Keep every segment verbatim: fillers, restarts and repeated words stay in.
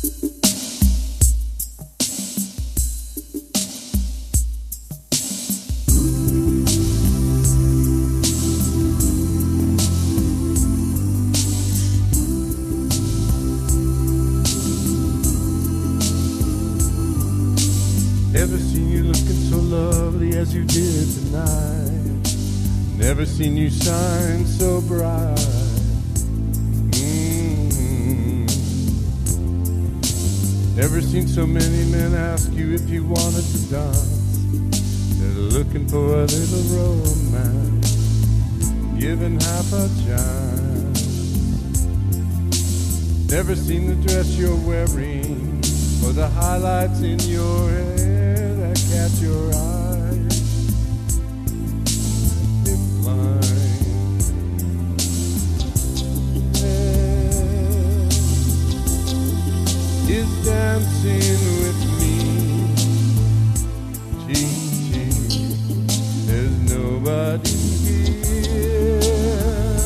Never seen you looking so lovely as you did tonight. Never seen you shine so bright. Mm-hmm. Never seen so many men ask you if you wanted to dance. They're looking for a little romance, given half a chance. Never seen the dress you're wearing or the highlights in your hair that catch your eyes. Been blind. Yeah. Is dancing with me. Gee, gee, there's nobody here.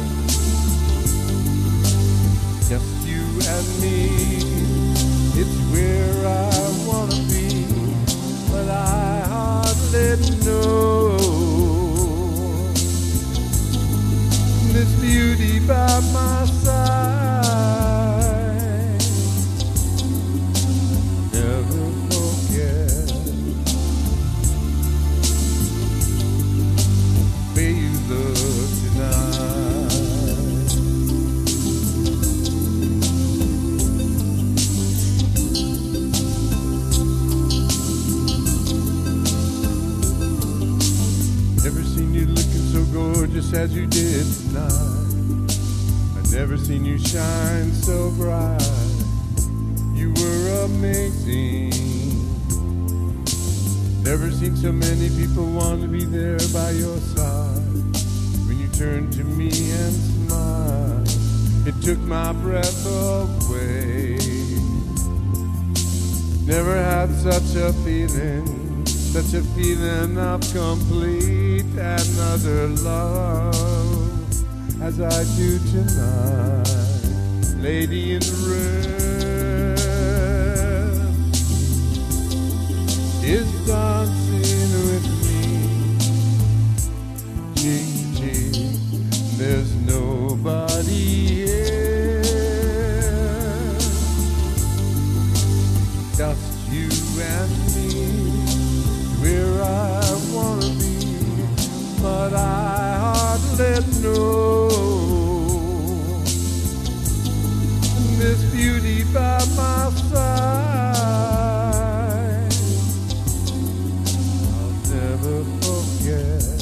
Just you and me. It's where I wanna be, but I hardly know. This beauty by my side, never forget the way you look tonight. Never seen you looking so gorgeous as you did tonight. I've never seen you shine so bright. You were amazing. Never seen so many people want to be there by your side. When you turned to me and smiled, it took my breath away. Never had such a feeling, such a feeling of complete and utter love as I do tonight, lady in red is dancing with me. Gee, gee, there's nobody here, just you and me. Where I wanna be, but I hardly know. This beauty by my side, I'll never forget.